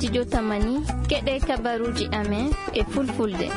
studio Tamani keɗe kabaruji amen e fulfulde.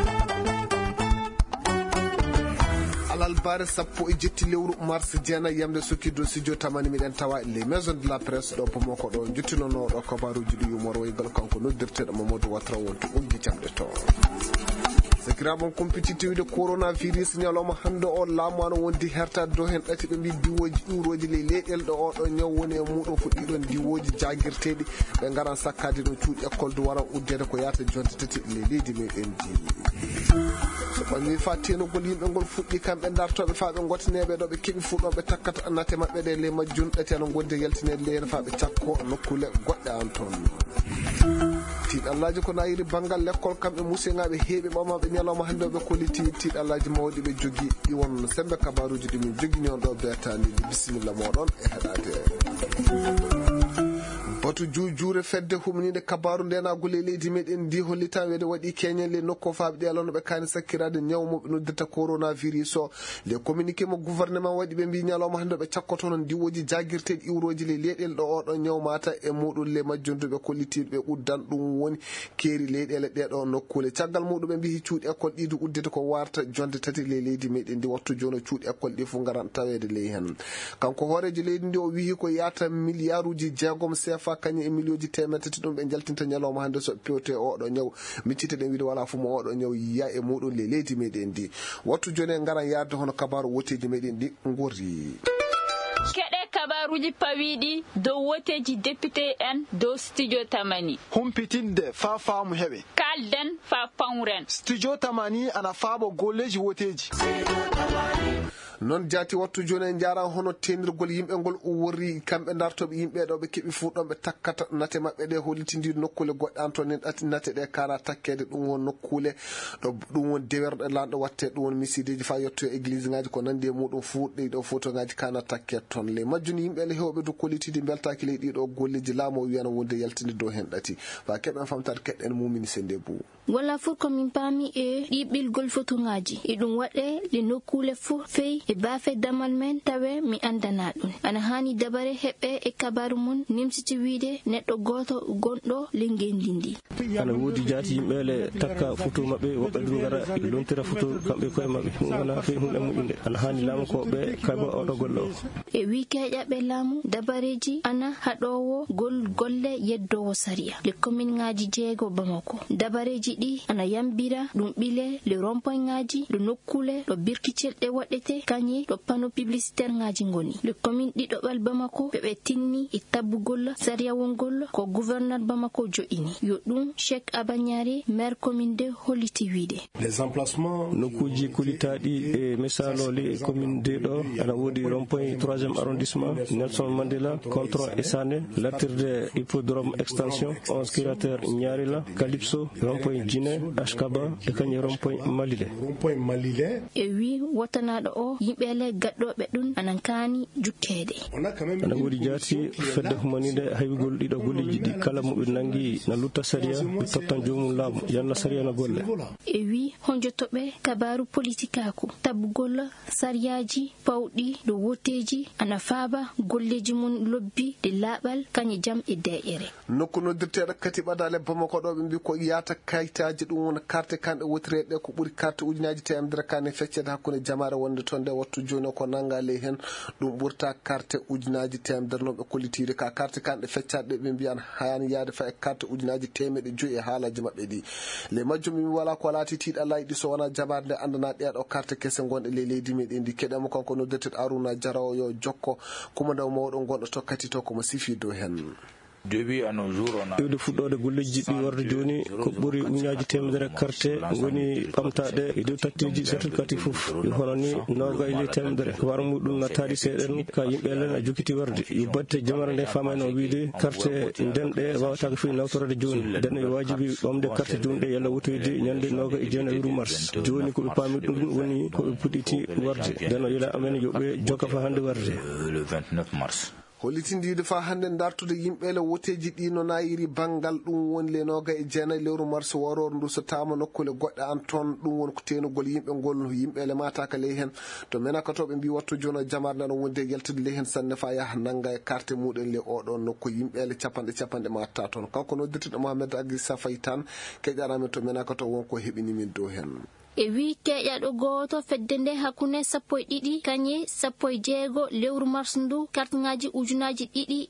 Albare sappo e jetti lewru mars jena yamde sokkido studio Tamani miɗen tawa les maisons de la presse ɗo pomoko ɗo juttinono ɗo kabaruji ɗi yumor woygal kanko noddirteɗo Mamadou Watra wonto uggi jamɗe to sakiraɓon compétitivité de coronavirus ñalawma hande o laamu ano wondi hertade dow hen ɗati ɓe mbi diwoji ɗuroji ley leyɗel ɗo oɗo ñaw woni e muɗum ko ɗiɗon diwoji jaguirteɗi ɓe garan sakkade ɗo cuuɗi école de waran uddede ko yata jonde tati ley leydi meɗen di so ɓami fa tenugol yimɓe ngol fuɗɗi kamɓe dartoɓe fa ɓe gotineɓe ɗo ɓe keeɓi fuɗɗo ɓe takkata annate mabɓe ɗe ley majjun ɗati ano gonde yaltinede leyhen fa ɓe cakko nokkule goɗɗe an toon tiiɗallaji ko nayiri banggal l'école kamɓe museŋaɓe heeɓi ɓamaɓe ñalawma hande ɓe koliti tiiɗallaji mawɗi ɓe jogui ɗi won sembe kabaruji ɗi min jogui ñon ɗo betanidi bisimilla moɗon e heɗade batu juujure fedde humnide kabaru ndenagol e leydi meɗen ndi hollita wede waɗi keñel nokko faaɓe ɗi alano ɓe kani sakkirade ñawmoɓe noddirta coronavirus o les communiqué mo gouvernement waɗi ɓe mbi ñalawma hande ɓe cakkotono diwoji jaguirteɗi iwroji le leyɗele ɗo oɗo ñawmata e muɗum le majjonduɓe kollitiɓe uddan ɗum woni keeri leyɗele ɗeɗo nokkule caggal muɗum ɓe mbi cuuɗi école ɗiɗi uddede ko warta jonde tati le leydi meɗen ndi wattu joni cuuɗi école ɗi fu garan tawede ley hen kanko hoorejo leydi ndi o wi ko yata milliard uji jeegom CFA kañum e milioji temetati ɗum ɓe jaltinta ñalawma hande so pewte oɗo ñaw miccite ɗen wiide wala fu mo oɗo ñaw yiya e muɗum le leydi meɗen ndi wattu joni en garan yarde hono kabaru woteji meɗen ndi gori keɗe kabaruji pawiɗi dow woteji député en dow studio Tamani humpitinde fa faamu heɓe kalden fa pawren studio Tamani ana faabo golleji woteji non jaati wattu joni en jaran hono tenirgol yimɓe ngol worri kamɓe dartoɓe yimɓe ɗo ɓe keeɓi fuɗɗon ɓe takkata nate mabɓe ɗe hollitidi nokkule goɗɗe antonin ɗati nate ɗe kana takkede ɗum won nokkule ɗo ɗum won dewerɗe lanɗo watte ɗum won misideji fa yetto e église ngaji ko nandi e muɗum fuɗɗi ɗo photo ngaji kana takke ton le majjuni yimɓe le hewɓe do kollitidi beltaki ley ɗiɗo golleji laamo wiyana wonde yaltinde dow hen ɗati fa keɓen famtade keɗɗen mumini sende bou wala fof komin paami e ɗiɓɓilgol photo ngaji e ɗum waɗe le nokkule fof fey e bafe damal men tawe mi andana ɗum ana hani dabare heɓe e kabaru mum nimsiti wiide neɗɗo goto gonɗo le ngendi ndi ana woodi jaati yimɓele takka photo mabɓe woɓɓe ɗum gara lontira photo kamɓe koye mabɓe ɗum wona fey hunde moƴƴude ana hani laamu ko ɓe kaba oɗo golle o e wi keƴaɓe laamu dabareji ana haɗowo golle yeddowo sariya le commune ngaji jeego Bamako dabareji ɗi ana yambira ɗum ɓile le rond-point ngaji ɗo nokkule ɗo birkicel ɗe waɗete kañi ɗo panneau publicitaire ngaji ngoni le commune ɗiɗo ɓal Bamako ɓe tinni e tabbugol sariya wongol ko gouverneur Bamako jo'ini yo ɗum Cheikh Abanyari maire commune de holliti wiide les emplacements nokkuji kulitaɗi e misalole commune de ɗo ana woodi rond-point 3e arrondissement Nelson Mandela Contron e Sané lattirde hippodrome extension 11 km Ñarila Calypso rond-point Djiné Ashkaba e kañum rond-point Malile e wi wotanaɗo o yimɓele gaɗɗoɓe ɗum anan kaani jukkede ana woodi jaati fedde humanide haywigol ɗiɗo golleji ɗi kala mo ɓe nangi na lutta sariya ɓe tottan jomum laamu yanna sariya na golle e wi honjotoɓe kabaru politikaku tabbugol sariyaji pawɗi ɗo woteji ana faaba golleji mum lobbi de laaɓal kañe jam e deƴere nokku noddirteɗo kati ɓadale Bamako ɗo ɓe mbi ko yata kayitaji ɗum wona carte kanɗe wotireɗe ko ɓuuri carte ujunaji temedere kane feccede hakkude jamare wonde toon nde wattu joni ko nanga ley hen ɗum ɓurta carte ujunaji temedere no ɓe kollitide ka carte kanɗe feccaɗe ɓe mbiyan hani yaade fa e carte ujunaji temeɗe joyi e haalaji mabɓe ɗi le majjum mi wala ko laati tiiɗallaji ɗi so wona jamare nde andana ɗeɗo carte kese gonɗe ley leydi meɗen ndi keɗemo kanko noddirteɗo Aruna Jarawo yo jokko kumandaw mawɗo gonɗo tokkati to komo sifi dow hen iwde fuɗɗode golleji ɗi warde joni ko ɓuuri uñaji temedere carte woni ɓamtaɗe e dow tattiji certificatif fof hono ni noga ile temedere war muɗum nattadi seeɗen ka yimɓele na jokkiti warde yo batte jamara nde famano wiide carte ndenɗe wawatako fi nawtorade joni nden yo wajibi ɓamde carte joni ɗe yalla wotoyde ñande noga e jeenayi mars joni koɓe paami ɗum woni koɓe puɗɗiti warde nden o yila amen yoɓe jokka fa hande warde le 29 mars holitindide fa hande dartude yimɓele woteji ɗi no nayiri bangal ɗum woni le noga e jeenayi lewru mars waror ndu so tama nokkule goɗɗe an toon ɗum woni ko tenugol yimɓe ngol yimɓele mataka ley hen to menakatoɓe mbi wattu jono jamar nano wonde yaltude ley hen sanne fa yaha nanga e carte muɗen le oɗon nokku yimɓele capanɗe matta toon kanko noddirteɗo Mohamed Agui Safay tan keƴarami to menakato wonko heɓinimin dow hen e wi keƴaɗo goto fedde nde hakkunde 12 kañe 16 lewru mars ndu kartŋaji ujunaji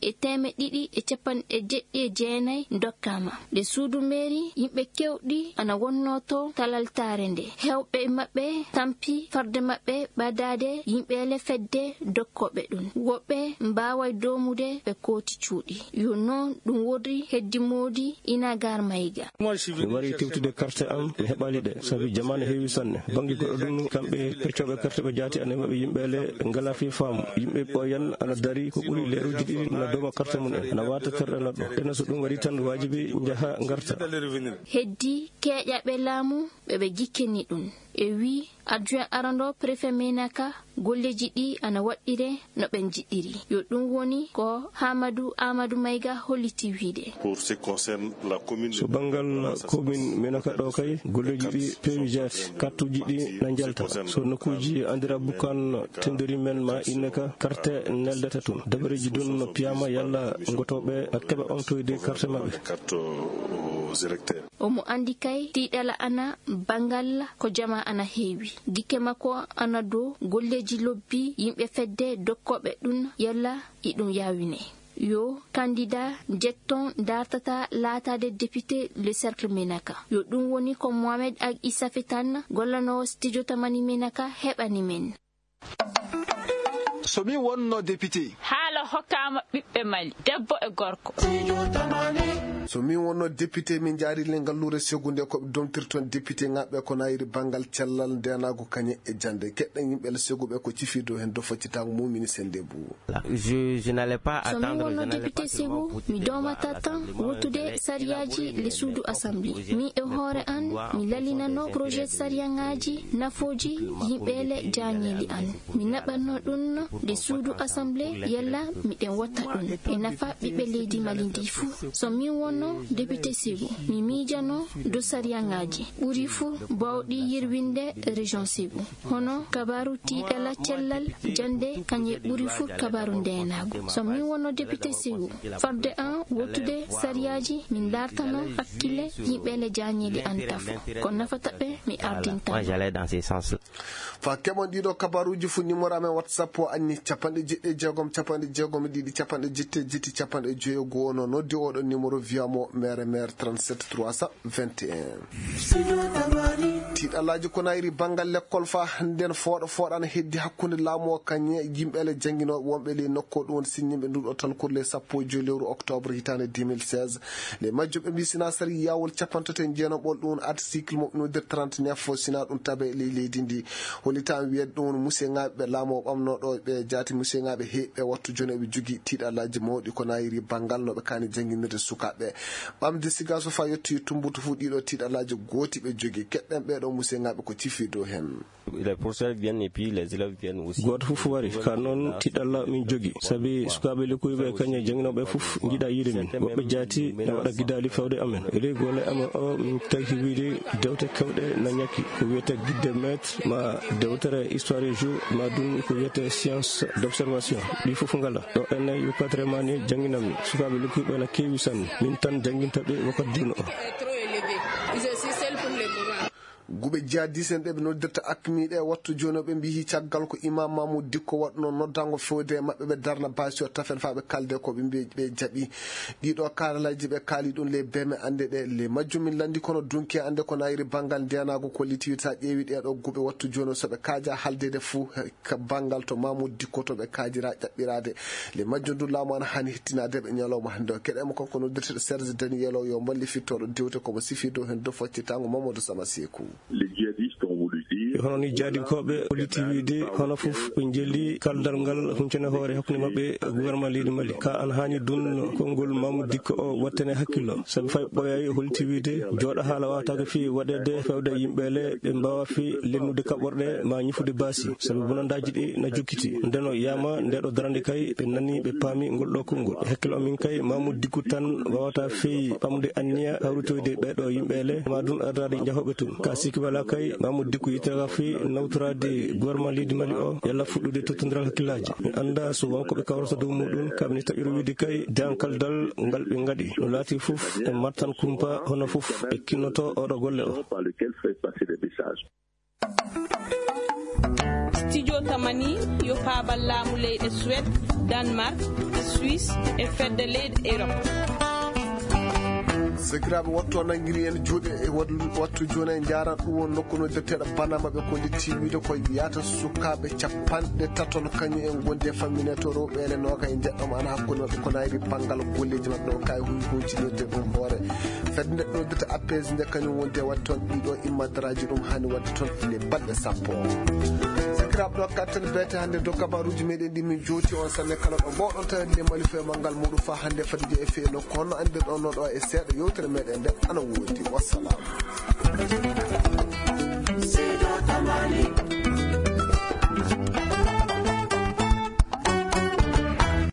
2,299 dokkama nde suudu mairie yimɓe kewɗi ana wonnoto talaltare nde hewɓe mabɓe tampi farde mabɓe ɓadade yimɓele fedde dokkoɓe ɗum woɓɓe mbaway domude ɓe kooti cuuɗi yo noon ɗum wodri heddi modi ina gar mayiga mi wari tewtude carte am mi heɓali ɗe sabi jamane heewi sanne bangi goɗɗo ɗum kamɓe percoɓe carte ɓe jaati ane maɓe yimɓele ngala fi faamu yimɓe ɓoyan ana dari ko ɓuuri leeruji ɗiɗi na doma carte mum en ana wata terɗe neɗɗo ena so ɗum waɗi tan wajibi jaaha garta heddi keƴaɓe laamu ɓeɓe jikkeni ɗum e wi adjoint arando préfet Menaka golleji ɗi ana waɗɗire no ɓen jiɗɗiri yo ɗum woni ko Amadou Mayiga holliti wiide so bangal commune Menaka ɗo kay golleji ɗi peewi jaati kartuji ɗi na jalta so nokkuji andira bukan tenderi men ma inneka carte neldata toon dabareji ɗum no piyama yalla gotoɓe keɓa ɓamtoyde carte maɓɓe omo andi kay tiɗala ana bangal ko jama ana heewi gikke makko ana dow golleji lobbi yimɓe fedde dokkoɓe ɗum yalla iɗum yawine yo candidat jetton dartata laatade député le cercle Menaka yo ɗum woni ko Mohamed Agui Safay tan gollanowo studio tamani Menaka heɓani men somi wonno député haala hokkama ɓiɓɓe Mali debbo e gorko so min wonno député min jaari le ngallure segunde ko ɓe domtirton député ngaɓe ko nayiri bangal cellal ndenago kañe e jande keɗɗen yimɓe seguɓe ko cifido hen do foccitago mumini sende bou so min wonno député segu mi domata tan wottude sariyaji le suudu assemblée mi e hoore an mi lalinano projet sariya ngaji nafoji yimɓele jañeli an mi naɓanno ɗum le suudu assemblée yalla miɗen watta ɗum e nafa ɓiɓɓe leydi Mali ndi fuu so min wonno député segu mi miijano do sariya ngaji ɓuri fuu bawɗi yirwinde région segu hono kabaru tiiɗala cellal jande kañe ɓuri fuu kabaru ndenago so min wonno député segu farde an wottude sariyaji min dartano hakkille yimɓele jañeli an tafo ko nafataɓe mi ardinta fa keɓon ɗiɗo kabaruji fu numéro amen whatsapp o anni 96 capanɗe jeegom ono noddi oɗo numéro wiyamo maire 37 321 tiɗalaji ko nayri bangal l'école fa nden fooɗana heddi hakkude laamu o kañe yimɓele jangguinoɓe wonɓe le nokko ɗum woni signimɓe nduɗo talkurle 10 lewru octobre hitande 2016 le majjuɓe mbi sina sari yawol capantete jeenaɓol ɗum article moɓnude 39 sina ɗum tabe leydi ndi holita wiyede ɗum monsieur ngaɓe laamu o ɓamnoɗo ɓe jaati monsieur ngaɓe heɓɓe wattu joni ɓe jogui tiɗalaji mawɗi ko nayri bangal noɓe kani jangguinirde sukaɓe ɓamde siga so fa yetti tumbutu fu ɗiɗo tiɗalaji gooti ɓe jogui keɗɗen ɓeɗo monsieur ngaɓe ko cifi dow hen goto foof wari ka noon tiɗalla min jogui saabi sukaɓe lekkoyɓe kañe jangguinoɓe foof jiiɗa yiide min woɓɓe jaati ne waɗa guidali fewde amen ere gole amen o min tagi wiide dewte kewɗe na ñakki ko wiyete guide maître ma dewtere histoire et jour ma ɗum ko wiyete science d'observation ɗi foof ngala ɗo enne yukkatre mani jangguinami sukaɓe lekkoyɓe na keewi sanne min tan jangguintaɓe wakkati dino o guɓe jihadis en ɗe ɓe noddirta akmiɗe wattu joni ɓe mbi caggal ko imam Mamoudou Dicko waɗno noddango fewde e mabɓe ɓe darna basi o tafen fa ɓe kalde ko ɓe mbi ɓe jaaɓi ɗiɗo kalalaji ɓe kaali ɗum le beme ande ɗe le majjum min landi kono dunki ande ko nayiri bangal ndenago kolliti sa ƴeewi ɗeɗo guɓe wattu joni soɓe kaaja haldede fuu bangal to Mamoudou Dicko to ɓe kaajira ƴaɓɓirade le majjum du laamu an hani hettinade ɓe ñalawma hande o keɗema konko noddirteɗo Serge Danielo yo balli fittoɗo dewte komo sifi dow hen do foccitago Mamadou Sama Sekou hono ni jaadinkoɓe politi wiide hono fof ɓe jelli kaldal ngal huncene hoore hakkunde mabɓe gouvernement leydi Mali ka an hani dunno konngol Mamadou Dicko o wattane hakkillo sabi fay ɓoyayi holti wiide jooɗo haala watake fi waɗede fewde yimɓele ɓe mbawa fi lennude kaɓorɗe ma ñifude baasi sabi bonandaji ɗi na jukkiti ndeno yama ndeɗo darande kay ɓe nani ɓe paami ngol ɗo konngol hakkilo amin kay Mamadou Dicko tan wawata feeyi ɓamde anniya hawritoyde ɓeɗo yimɓele ma dun adade jahoɓe tun ka sikki wala kay Mamadou Dicko yittaka fi nawtorade gouvernement leydi Mali o yalla fuɗɗude tottodiral hakkillaji mi anda so wonkoɓe kawrata dow muɗum kabni taƴiro wiide kay dankaldal ngal ɓe gaɗi no laati fof e martan kumpa hono fof ɓe kinnoto oɗo golle o. Studio Tamani yo paabal laamu leyɗe Suède, Danemark, Suisse e fedde leyɗe Europe. Segiraɓe wattu nangiri en juuɗe e wattu joni en jaran ɗum won nokku no defteɗo Panama ɓe ko litti wiide koye wiyata sukaɓe 30 kañum en gondi e fammine to rewɓele noka e jeɗɗoma ana hakkude mabɓe ko nayri banggal golleji mabɓe o kay huncinirde ɗum hoore fedde neɗɗo noddata APS nde kañum wonde wadde toon ɗiɗo immadaraji ɗum hani wadde toon ele balɗe sappo sakiraɓe ɗo katten beete hannde dow kabaruji meɗen ɗi min jooti on sanne kala ɗo mbawɗon tawede mali feemal ngal muɗum fa hannde fadiji e feeno kono anden ɗon noɗo e seeɗa yewtere meɗen nde ana woodi wassalam.